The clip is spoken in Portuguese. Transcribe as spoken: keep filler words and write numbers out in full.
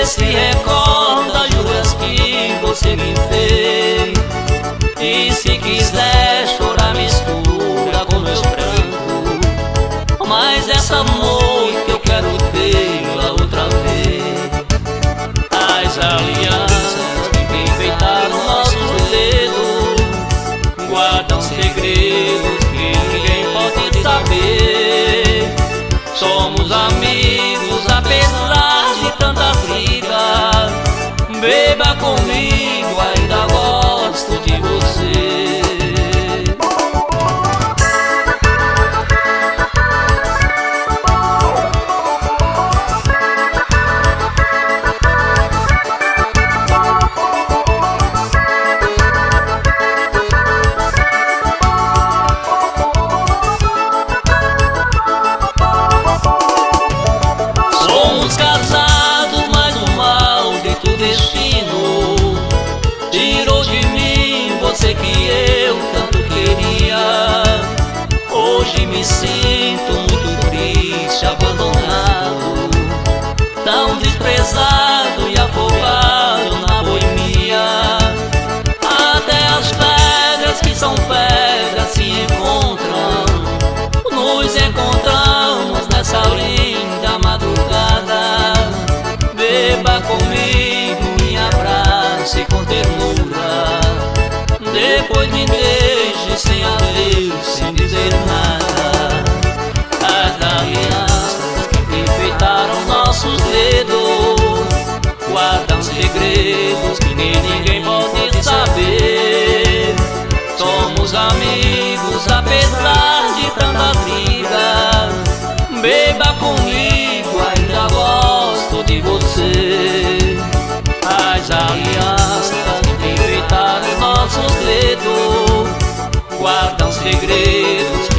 Vê se recorda as juras que você me fez. E se quiser chorar, mistura com meus prantos. Mas essa noite eu quero tê-la outra vez. As alianças que enfeitaram nossos dedos guardam segredos que ninguém pode saber. Somos amigos apesar de tanta briga. Beba comigo, ainda gosto de você. Somos casados, mas o maldito destino tirou de mim você que eu tanto queria. Hoje me sinto muito triste, abandonado, tão desprezado e afogado na boemia. Até as pedras que são pedras se encontram. Nos encontramos nessa linda madrugada. Beba comigo, me abrace com ternura. Depois me deixe sem adeus, sem dizer nada. As alianças que enfeitaram nossos dedos guardam segredos que nem ninguém pode saber. Somos amigos apesar de tanta briga. Beba comigo, ainda gosto de você. As alianças que enfeitaram nossos dedos guardam segredos